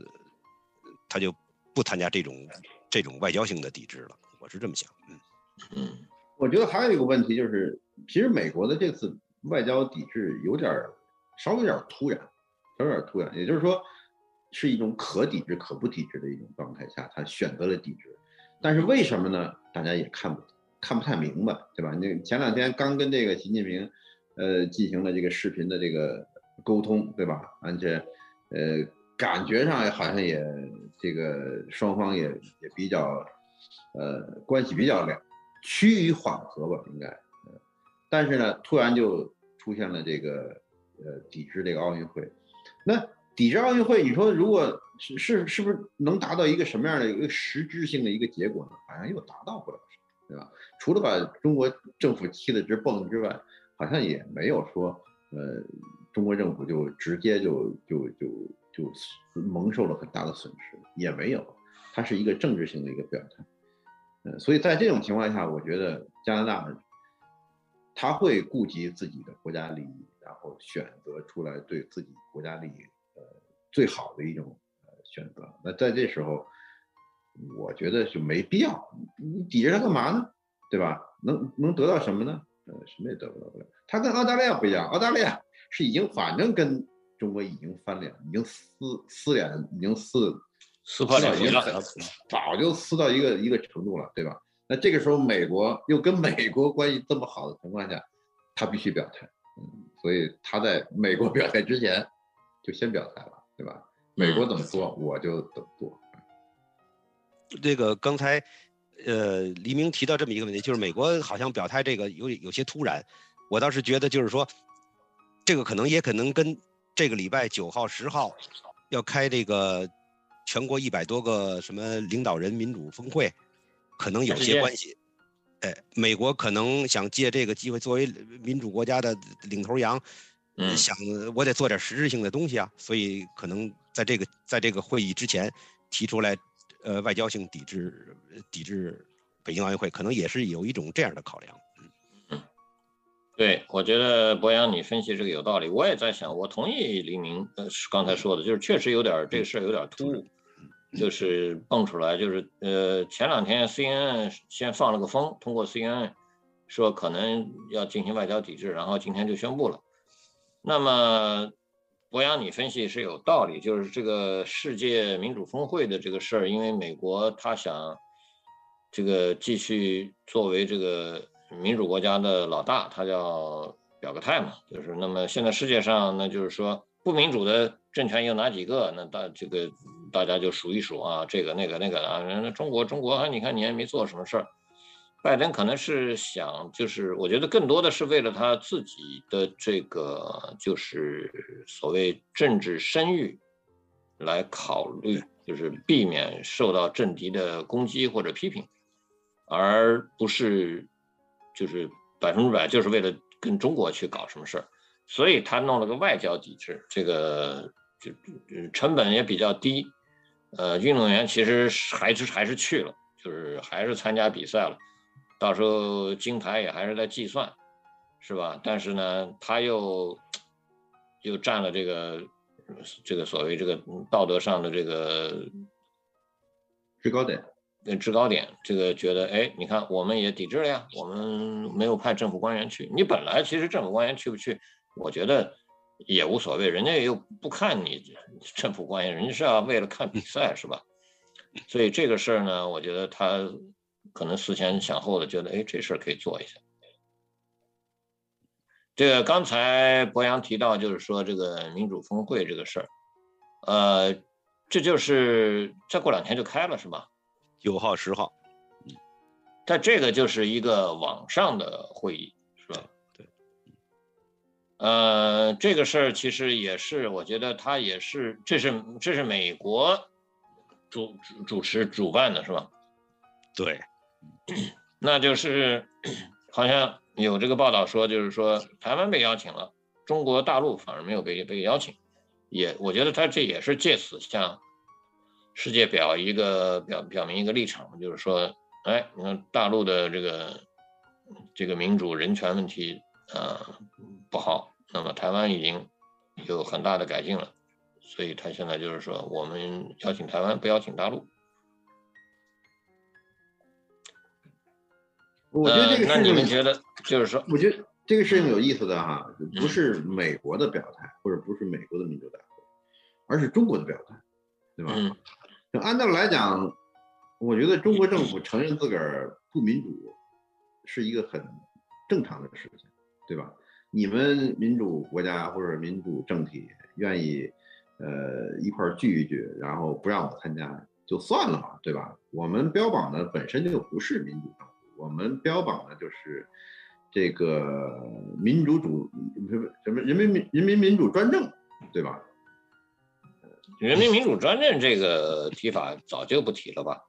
不参加这种外交性的抵制了。我是这么想。 我觉得还有一个问题就是，其实美国的这次外交抵制稍微有点突然，也就是说是一种可抵制可不抵制的一种状态下，他选择了抵制。但是为什么呢？大家也看不太明白，对吧？那前2天刚跟这个习近平进行了这个视频的这个沟通，对吧？而且感觉上好像也这个双方也比较关系比较趋于缓和吧，应该。但是呢，突然就出现了这个抵制这个奥运会。那抵制奥运会，你说如果是不是能达到一个什么样的一个实质性的一个结果呢？好像又达到不了什么，对吧？除了把中国政府气得直蹦之外，好像也没有说中国政府就直接就蒙受了很大的损失，也没有，它是一个政治性的一个表态。所以在这种情况下，我觉得加拿大他会顾及自己的国家利益，然后选择出来对自己国家利益最好的一种选择。那在这时候，我觉得就没必要，你抵制他干嘛呢？对吧？能得到什么呢？什么也得不了。他跟澳大利亚不一样，澳大利亚是已经反正跟中国已经翻脸，已经撕脸，已经撕破脸皮了，早就撕到一个程度了，对吧？那这个时候美国又跟美国关系这么好的情况下，他必须表态，所以他在美国表态之前就先表态了，对吧？美国怎么做我就怎么做。 这个刚才黎明提到这么一个问题，就是美国好像表态这个有些突然，我倒是觉得就是说，这个可能跟这个礼拜9号10号要开这个全国100多个什么领导人民主峰会，可能有些关系。美国可能想借这个机会，作为民主国家的领头羊，想我得做点实质性的东西啊，所以可能在这个会议之前提出来，外交性抵制北京奥运会，可能也是有一种这样的考量。 对，我觉得博洋你分析这个有道理，我也在想，我同意黎明刚才说的，就是确实有点这个事有点突兀，就是蹦出来，就是前2天 CNN 先放了个风，通过 CNN 说可能要进行外交抵制，然后今天就宣布了。那么博洋你分析是有道理，就是这个世界民主峰会的这个事儿，因为美国他想这个继续作为这个民主国家的老大，他要表个态嘛，就是那么现在世界上呢，就是说不民主的政权有哪几个？那大家就数一数啊，这个那个啊，那中国啊，你看你也没做什么事儿。拜登可能是想，就是我觉得更多的是为了他自己的这个就是所谓政治声誉来考虑，就是避免受到政敌的攻击或者批评，而不是就是100%就是为了跟中国去搞什么事儿。所以他弄了个外交抵制，这个就成本也比较低，运动员其实还是去了，就是还是参加比赛了。到时候金牌也还是在计算，是吧？但是呢，他又占了这个所谓这个道德上的这个制高点， 这个觉得，哎，你看我们也抵制了呀，我们没有派政府官员去。你本来其实政府官员去不去，我觉得也无所谓，人家又不看你政府官员，人家是要为了看比赛，是吧？所以这个事儿呢，我觉得他可能思前想后的觉得，哎，这事儿可以做一下。这个刚才博洋提到，就是说这个民主峰会这个事儿，这就是再过2天就开了，是吧 ？9号、10号。 但这个就是一个网上的会议，是吧？ 对。 这个事儿其实也是，我觉得它也是，这是美国主持主办的，是吧？ 对。 那就是好像有这个报道说，就是说台湾被邀请了，中国大陆反而没有被邀请，我觉得他这也是借此向世界表明一个立场，就是说，哎，你看大陆的这个民主人权问题不好，那么台湾已经有很大的改进了，所以他现在就是说我们邀请台湾，不邀请大陆。 我觉得这个那你们觉得就是说， 我觉得这个事情有意思的哈，不是美国的表态，或者不是美国的民主大会，而是中国的表态，对吧？就按道理来讲，我觉得中国政府承认自个儿不民主是一个很正常的事情，对吧？你们民主国家或者民主政体愿意一块聚一聚，然后不让我参加就算了嘛，对吧？我们标榜的本身就不是民主政府。我们标榜的就是这个民主什么人民民主专政，对吧？ 人民民主专政这个提法早就不提了吧？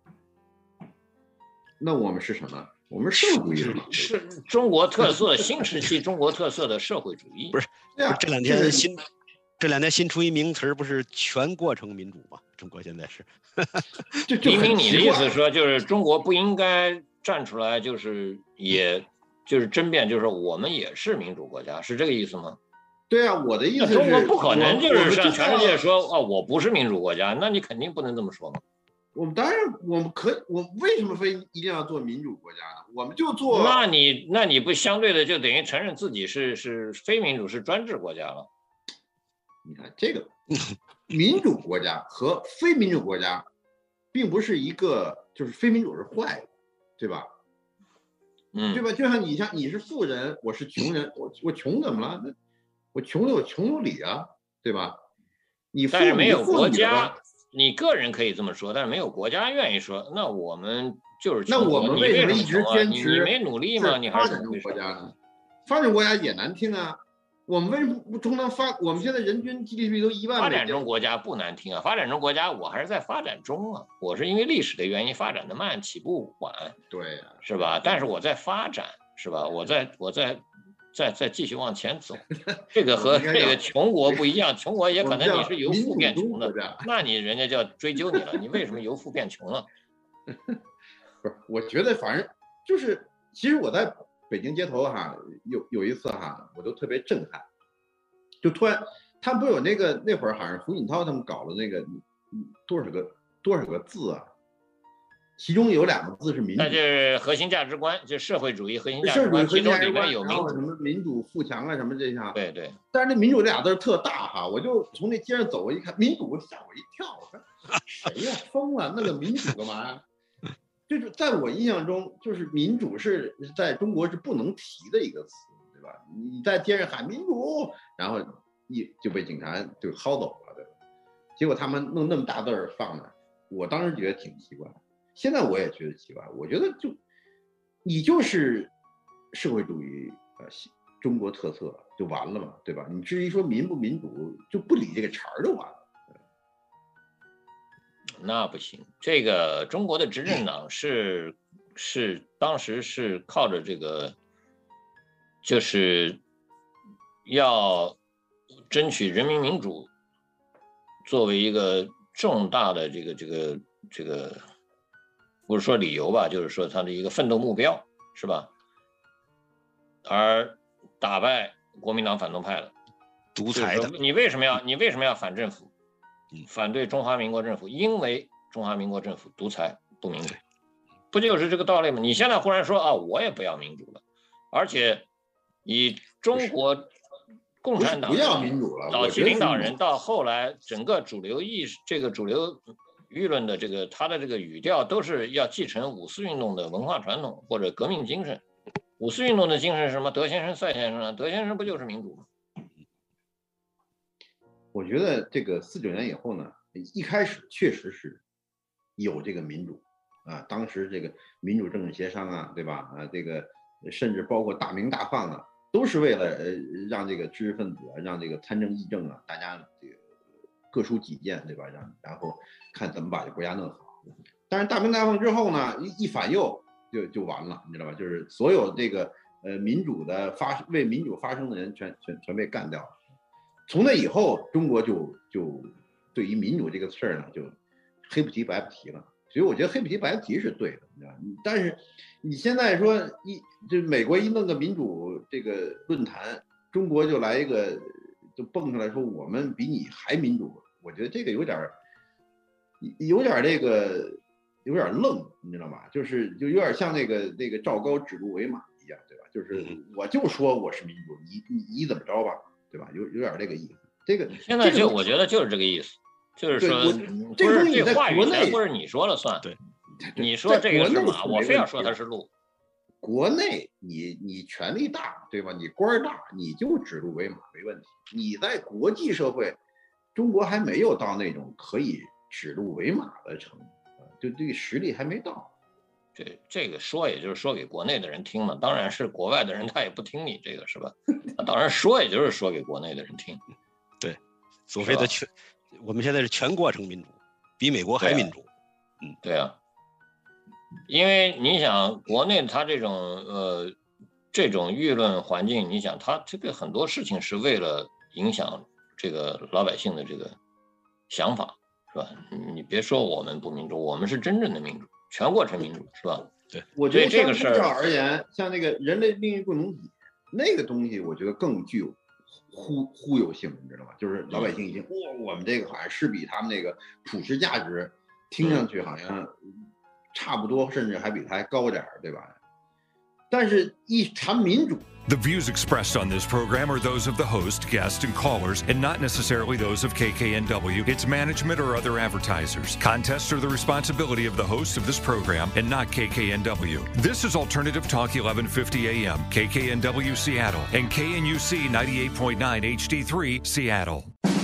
那我们是什么？我们是社会主义者， 是中国特色新时期中国特色的社会主义。 不是，这两天新出一名词，不是全过程民主吗？中国现在是。 明明你的意思说，就是中国不应该站出来，就是争辩，就是我们也是民主国家，是这个意思吗？ 对啊，我的意思是， 中国不可能就是向全世界说我不是民主国家，那你肯定不能这么说嘛。 我们当然，我为什么非一定要做民主国家呢？我们就做。 那你不相对的就等于承认自己是非民主，是专制国家了？ 你看这个民主国家和非民主国家，并不是一个，就是非民主是坏的，对吧？对吧？就像你是富人，我是穷人，我穷怎么了？那我穷有穷有理啊，对吧？ 但是没有国家，你个人可以这么说，但是没有国家愿意说，那我们就是穷。 那我们为什么一直坚持？ 你没努力吗？你还是发展中国家呢？发展国家也难听啊。我们为什么不充当我们现在人均 GDP 都1万美金。 发展中国家不难听啊，发展中国家我还是在发展中啊，我是因为历史的原因发展的慢，起步晚， 对啊， 是吧？但是我在发展，是吧？我再继续往前走，这个和这个穷国不一样，穷国也可能你是由富变穷的，那你人家就要追究你了，你为什么由富变穷了？ 不是，我觉得反正就是，其实我在北京街头哈，有一次哈，我都特别震撼，就突然他们不有那会儿好像胡锦涛他们搞的那个多少个字啊，其中有2个字是民主， 那就是核心价值观，就社会主义核心价值观，其中里面有民主， 什么民主富强啊什么这些， 对对。 但是那民主这俩字特大哈，我就从那街上走，我一看民主，吓我一跳，我说谁呀，疯了，那个民主干嘛呀？ 就是在我印象中，就是民主是在中国是不能提的一个词，对吧？你在街上喊民主，然后就被警察就薅走了，对吧？结果他们弄那么大字儿放那儿，我当时觉得挺奇怪，现在我也觉得奇怪。我觉得你就是社会主义中国特色就完了嘛，对吧？你至于说民不民主，就不理这个茬儿就完了。 那不行，这个中国的执政党是当时是靠着这个，就是要争取人民民主作为一个重大的这个，不是说理由吧，就是说他的一个奋斗目标，是吧？而打败国民党反动派了， 独裁的。 你为什么要反政府？反对中华民国政府，因为中华民国政府独裁不民主，不就是这个道理吗？你现在忽然说啊，我也不要民主了，而且以中国共产党不要民主了， 早期领导人到后来整个主流意识，这个主流舆论的这个他的这个语调都是要继承五四运动的文化传统或者革命精神。五四运动的精神是什么？德先生、赛先生啊，德先生不就是民主吗？ 我觉得这个49年以后呢，一开始确实是有这个民主啊，当时这个民主政治协商啊，对吧？这个甚至包括大鸣大放啊，都是为了让这个知识分子啊，让这个参政议政啊，大家这个各抒己见，对吧？然后看怎么把这国家弄好。但是大鸣大放之后呢，一反右就完了，你知道吧？就是所有这个民主的为民主发声的人全被干掉了。从那以后，中国就对于民主这个事儿呢，就黑不提白不提了。所以我觉得黑不提白不提是对的，你知道吧？但是你现在说就美国一弄个民主这个论坛，中国就来一个就蹦出来说我们比你还民主，我觉得这个有点这个有点愣，你知道吗？就有点像那个赵高指鹿为马一样，对吧？就是我就说我是民主，你怎么着吧？对吧？有点这个意思。这个现在我觉得就是这个意思，就是说， 这个东西这话语在国内不是你说了算。对，你说这个是马，我非要说它是鹿。 国内你权力大，对吧？你官大，你就指鹿为马没问题。你在国际社会，中国还没有到那种可以指鹿为马的程度，就这个实力还没到。 这个说也就是说给国内的人听嘛，当然是国外的人他也不听你这个，是吧？当然说也就是说给国内的人听。 对，所谓的我们现在是全过程民主，比美国还民主。 对啊，因为你想国内他这种舆论环境，你想他这个很多事情是为了影响这个老百姓的这个想法，是吧？你别说我们不民主，我们是真正的民主。全过程民主是吧？ 对， 我觉得这个事儿而言，像那个人类命运共同体那个东西，我觉得更具有忽悠性，你知道吗？就是老百姓已经我们这个好像是比他们那个普世价值听上去好像差不多，甚至还比他还高点，对吧？但是一谈民主。 The views expressed on this program are those of the host, guests, and callers, and not necessarily those of KKNW, its management, or other advertisers. Contests are the responsibility of the host of this program and not KKNW. This is Alternative Talk 1150 AM, KKNW Seattle, and KNUC 98.9 HD3 Seattle.